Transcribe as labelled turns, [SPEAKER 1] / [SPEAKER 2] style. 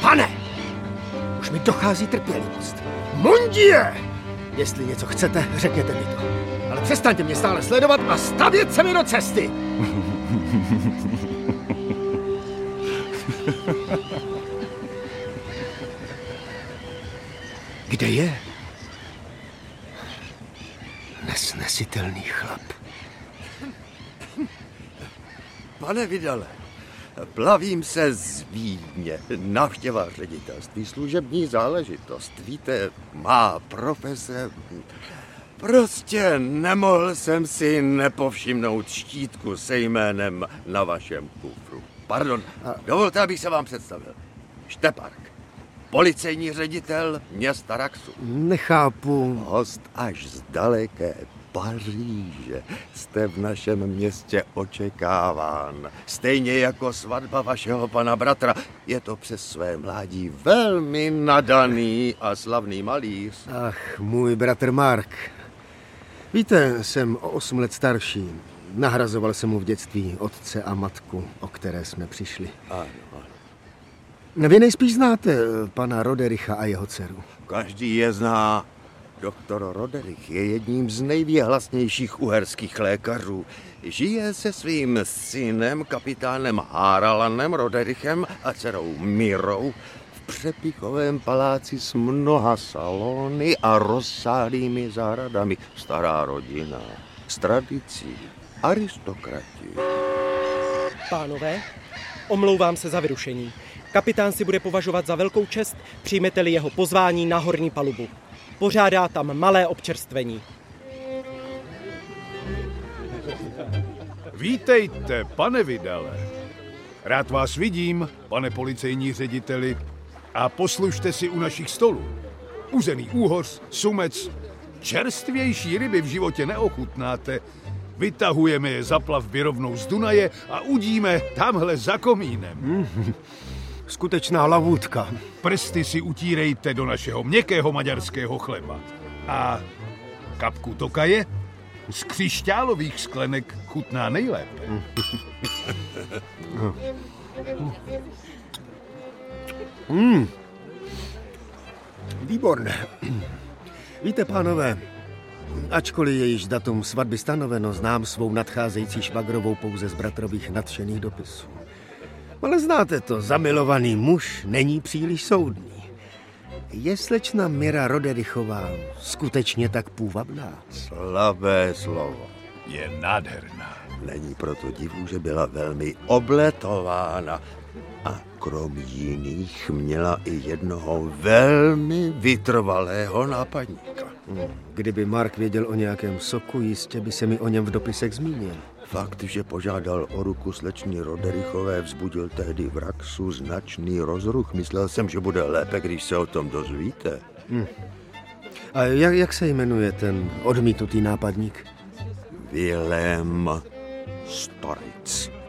[SPEAKER 1] Pane! Už mi dochází trpělivost. Mundie! Jestli něco chcete, řekněte mi to. Ale přestaňte mě stále sledovat a stavět se mi do cesty! Kde je? Nesnesitelný chlap.
[SPEAKER 2] Pane Vidale, plavím se z Vídně, návštěva ředitelství, služební záležitost. Víte, má profese... Prostě nemohl jsem si nepovšimnout štítku se jménem na vašem kufru. Pardon, dovolte, abych se vám představil. Štepark, policejní ředitel města Raxu.
[SPEAKER 1] Nechápu.
[SPEAKER 2] Host až z daleké Paříže. Jste v našem městě očekáván. Stejně jako svatba vašeho pana bratra. Je to přes své mládí velmi nadaný a slavný malíř.
[SPEAKER 1] Ach, můj bratr Mark. Víte, jsem o 8 let starší. Nahrazoval jsem mu v dětství otce a matku, o které jsme přišli.
[SPEAKER 2] Ano.
[SPEAKER 1] Vy nejspíš znáte pana Rodericha a jeho dceru.
[SPEAKER 2] Každý je zná. Doktor Roderich je jedním z nejvěhlasnějších uherských lékařů. Žije se svým synem, kapitánem Haralanem Roderichem a dcerou Mirou v přepichovém paláci s mnoha salony a rozsáhlými zahradami. Stará rodina, s tradicí, aristokrati.
[SPEAKER 3] Pánové, omlouvám se za vyrušení. Kapitán si bude považovat za velkou čest, přijmete-li jeho pozvání na horní palubu. Pořádá tam malé občerstvení.
[SPEAKER 4] Vítejte, pane Vidale. Rád vás vidím, pane policejní řediteli. A poslužte si u našich stolů. Uzený úhoř, sumec, čerstvější ryby v životě neochutnáte. Vytahujeme je za plavby rovnou z Dunaje a udíme tamhle za komínem.
[SPEAKER 1] Skutečná lavůdka.
[SPEAKER 4] Prsty si utírejte do našeho měkkého maďarského chleba. A kapku tokaje z křišťálových sklenek chutná nejlépe.
[SPEAKER 1] Výborné. Víte, pánové, ačkoliv je již datum svatby stanoveno, znám svou nadcházející švagrovou pouze z bratrových nadšených dopisů. Ale znáte to, zamilovaný muž není příliš soudný. Je slečna Mira Roderichová skutečně tak půvabná?
[SPEAKER 2] Slabé slovo.
[SPEAKER 4] Je nádherná.
[SPEAKER 2] Není proto divu, že byla velmi obletována. A krom jiných měla i jednoho velmi vytrvalého nápadníka.
[SPEAKER 1] Kdyby Mark věděl o nějakém soku, jistě by se mi o něm v dopisech zmínil.
[SPEAKER 2] Fakt, že požádal o ruku slečny Roderichové, vzbudil tehdy v Raxu značný rozruch. Myslel jsem, že bude lépe, když se o tom dozvíte.
[SPEAKER 1] A jak se jmenuje ten odmítnutý nápadník?
[SPEAKER 2] Vilém Storic.